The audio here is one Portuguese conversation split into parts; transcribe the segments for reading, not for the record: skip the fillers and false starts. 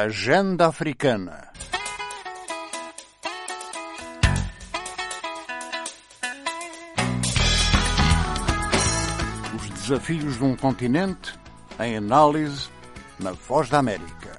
Agenda Africana. Os desafios de um continente em análise na Voz da América.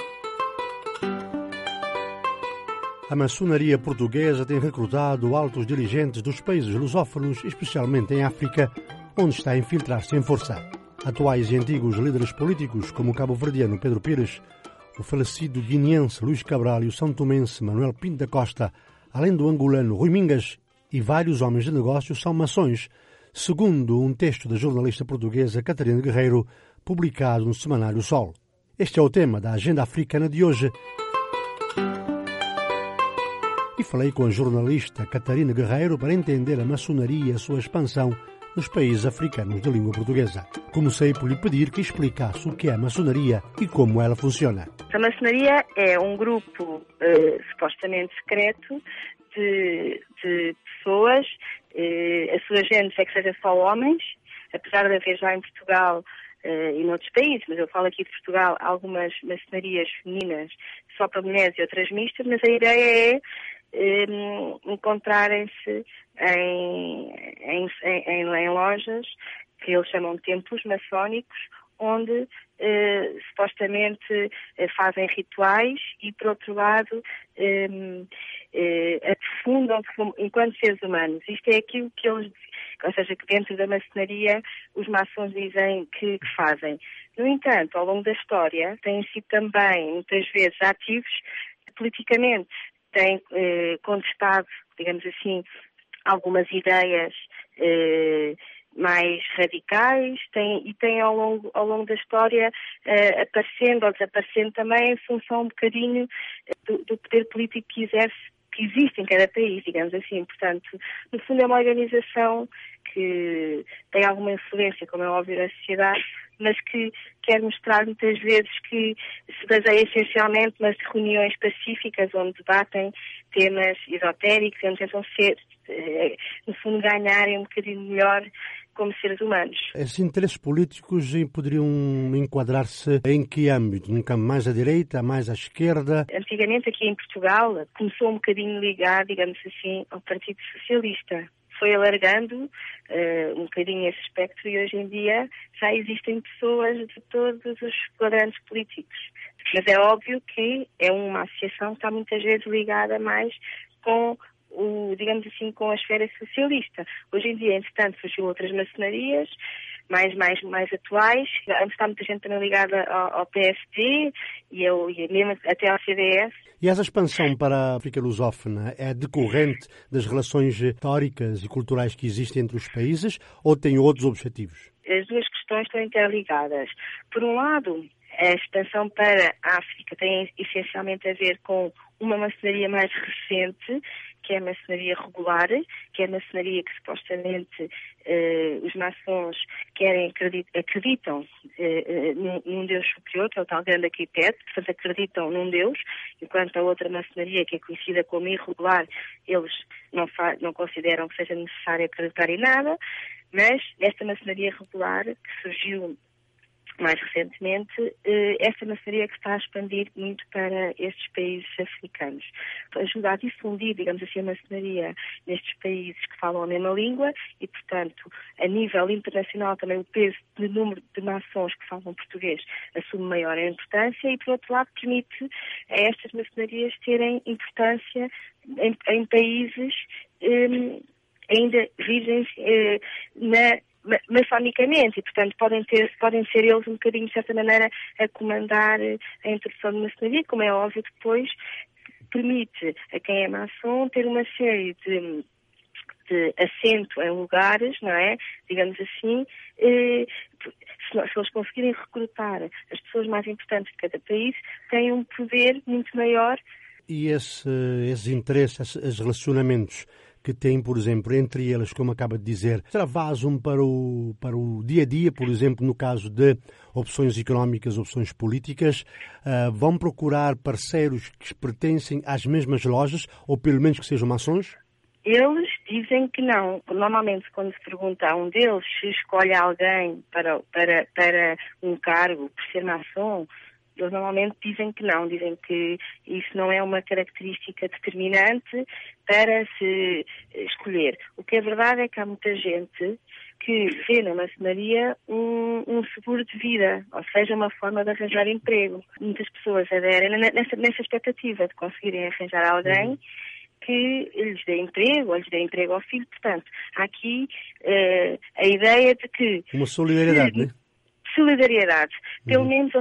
A maçonaria portuguesa tem recrutado altos dirigentes dos países lusófonos, especialmente em África, onde está a infiltrar-se em força. Atuais e antigos líderes políticos, como o cabo-verdiano Pedro Pires, o falecido guineense Luís Cabral e o são-tomense Manuel Pinto da Costa, além do angolano Rui Mingas e vários homens de negócios, são maçons, segundo um texto da jornalista portuguesa Catarina Guerreiro, publicado no semanário Sol. Este é o tema da Agenda Africana de hoje. E falei com a jornalista Catarina Guerreiro para entender a maçonaria e a sua expansão nos países africanos de língua portuguesa. Comecei por lhe pedir que explicasse o que é a maçonaria e como ela funciona. A maçonaria é um grupo supostamente secreto de pessoas, a sua gênese é que seja só homens, apesar de haver já em Portugal e noutros países, mas eu falo aqui de Portugal, algumas maçonarias femininas só para mulheres e outras mistas, mas a ideia é encontrarem-se em lojas que eles chamam de templos maçónicos, onde supostamente fazem rituais e, por outro lado, aprofundam-se enquanto seres humanos. Isto é aquilo que eles, ou seja, que dentro da maçonaria os maçons dizem que fazem. No entanto, ao longo da história, têm sido também, muitas vezes, ativos politicamente. Têm contestado, digamos assim, algumas ideias mais radicais e têm ao longo da história aparecendo ou desaparecendo também em função um bocadinho do poder político que existe em cada país, digamos assim. Portanto, no fundo é uma organização que tem alguma influência, como é óbvio, na sociedade, mas que quer mostrar muitas vezes que se baseia essencialmente nas reuniões pacíficas onde debatem temas esotéricos, onde tentam no fundo, ganharem um bocadinho melhor como seres humanos. Esses interesses políticos poderiam enquadrar-se em que âmbito? Num campo mais à direita, mais à esquerda? Antigamente, aqui em Portugal, começou um bocadinho ligado, digamos assim, ao Partido Socialista. Foi alargando um bocadinho esse espectro e hoje em dia já existem pessoas de todos os quadrantes políticos. Mas é óbvio que é uma associação que está muitas vezes ligada mais com digamos assim, com a esfera socialista. Hoje em dia, entretanto, surgiu outras maçonarias mais atuais. Está muita gente também ligada ao PSD e mesmo até ao CDS. E essa expansão para a África lusófona é decorrente das relações históricas e culturais que existem entre os países ou tem outros objetivos? As duas questões estão interligadas. Por um lado, a expansão para a África tem essencialmente a ver com uma maçonaria mais recente, que é a maçonaria regular, que é a maçonaria que supostamente os maçons acreditam num Deus superior, que é o tal grande arquiteto, portanto acreditam num Deus, enquanto a outra maçonaria, que é conhecida como irregular, eles não consideram que seja necessário acreditar em nada, mas esta maçonaria regular, que surgiu mais recentemente, essa maçonaria que está a expandir muito para estes países africanos. Ajuda a difundir, digamos assim, a maçonaria nestes países que falam a mesma língua e, portanto, a nível internacional também o peso de número de maçons que falam português assume maior importância e, por outro lado, permite a estas maçonarias terem importância em países ainda virgens maçonicamente e, portanto, podem ser eles um bocadinho, de certa maneira, a comandar a introdução de maçonaria, como é óbvio, depois permite a quem é maçom ter uma série de assento em lugares, não é? Digamos assim, se eles conseguirem recrutar as pessoas mais importantes de cada país, têm um poder muito maior. E esses interesses, esses relacionamentos que têm, por exemplo, entre eles, como acaba de dizer, extravasam para o dia-a-dia, por exemplo, no caso de opções económicas, opções políticas, vão procurar parceiros que pertencem às mesmas lojas, ou pelo menos que sejam maçons? Eles dizem que não. Normalmente, quando se pergunta a um deles se escolhe alguém para um cargo por ser maçom, Eles normalmente dizem que não, dizem que isso não é uma característica determinante para se escolher. O que é verdade é que há muita gente que vê na maçonaria um seguro de vida, ou seja, uma forma de arranjar emprego. Muitas pessoas aderem nessa expectativa de conseguirem arranjar alguém que lhes dê emprego, ou lhes dê emprego ao filho. Portanto, há aqui a ideia de que... Uma solidariedade, não é? Solidariedade. Pelo menos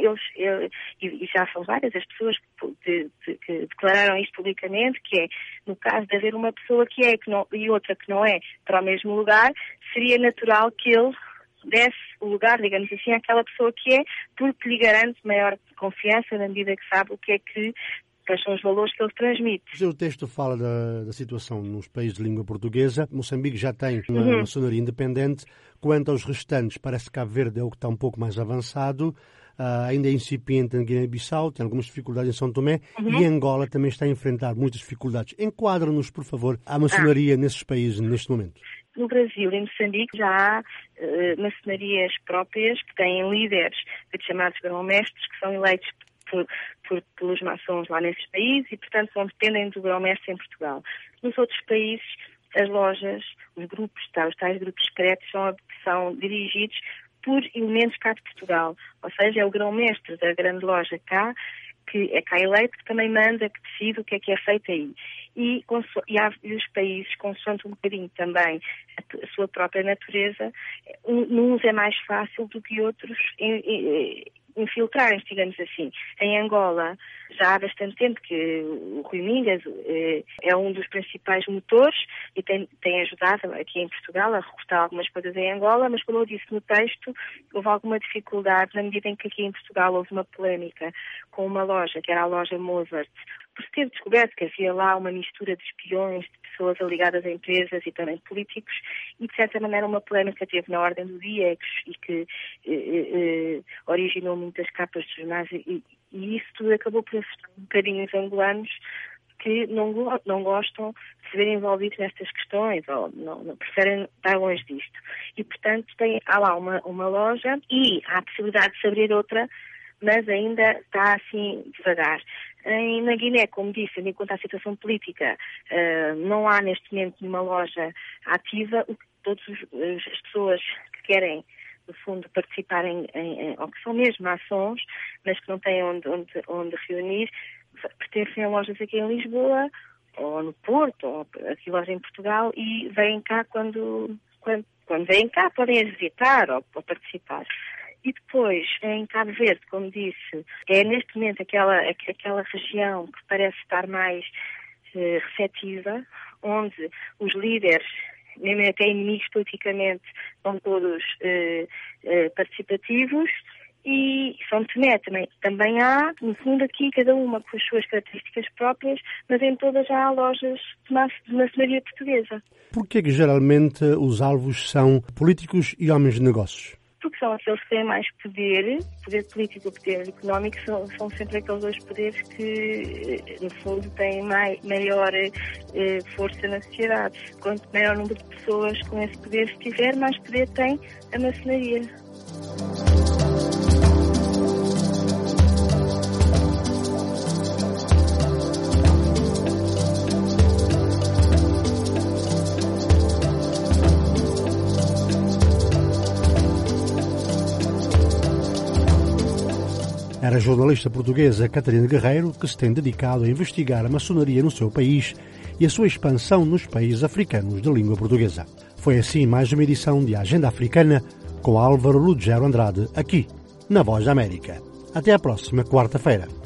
e já são várias as pessoas que declararam isto publicamente, que é, no caso de haver uma pessoa que é e outra que não é para o mesmo lugar, seria natural que ele desse o lugar, digamos assim, àquela pessoa que é, porque lhe garante maior confiança na medida que sabe quais são os valores que ele transmite. O texto fala da situação nos países de língua portuguesa. Moçambique já tem uma maçonaria independente. Quanto aos restantes, parece que Cabo Verde é o que está um pouco mais avançado. Ainda é incipiente em Guiné-Bissau, tem algumas dificuldades em São Tomé e Angola também está a enfrentar muitas dificuldades. Enquadra-nos, por favor, a maçonaria nesses países neste momento. No Brasil e em Moçambique já há maçonarias próprias que têm líderes, chamados grão-mestres, que são eleitos pelos maçons lá nesses países e, portanto, não dependem do grão-mestre em Portugal. Nos outros países, as lojas, os grupos, os tais grupos secretos são dirigidos por elementos cá de Portugal. Ou seja, é o grão-mestre da grande loja cá, que é cá eleito, que também manda, que decide o que é feito aí. E os países, consoante um bocadinho também a sua própria natureza, uns é mais fácil do que outros infiltrarem-se, digamos assim. Em Angola, já há bastante tempo que o Rui Mingas é um dos principais motores e tem ajudado aqui em Portugal a recrutar algumas coisas em Angola, mas como eu disse no texto, houve alguma dificuldade na medida em que aqui em Portugal houve uma polémica com uma loja, que era a loja Mozart, por se ter descoberto que havia lá uma mistura de espiões, de pessoas ligadas a empresas e também políticos, e de certa maneira uma polémica teve na ordem do dia e que originou muitas capas de jornais e isso tudo acabou por assustar um bocadinho os angolanos que não gostam de se ver envolvidos nestas questões ou não preferem estar longe disto. E, portanto, há lá uma loja e há a possibilidade de se abrir outra, mas ainda está assim devagar. Na Guiné, como disse, enquanto à situação política, não há neste momento nenhuma loja ativa. Todas as pessoas que querem, no fundo, participarem ou que são mesmo maçons, mas que não têm onde reunir, pertencem a lojas aqui em Lisboa, ou no Porto, ou aqui loja em Portugal, e vêm cá quando vêm cá, podem as visitar ou participar. E depois, em Cabo Verde, como disse, é neste momento aquela região que parece estar mais receptiva, onde os líderes, mesmo até inimigos politicamente, são todos participativos. E São Tomé também há, no fundo aqui, cada uma com as suas características próprias, mas em todas já há lojas de maçonaria portuguesa. Por que geralmente os alvos são políticos e homens de negócios? Porque são aqueles que têm mais poder político e poder económico, são sempre aqueles dois poderes que, no fundo, têm maior força na sociedade. Quanto maior número de pessoas com esse poder estiver, mais poder tem a maçonaria. Era a jornalista portuguesa Catarina Guerreiro, que se tem dedicado a investigar a maçonaria no seu país e a sua expansão nos países africanos de língua portuguesa. Foi assim mais uma edição de Agenda Africana com Álvaro Ludgero Andrade, aqui, na Voz da América. Até à próxima quarta-feira.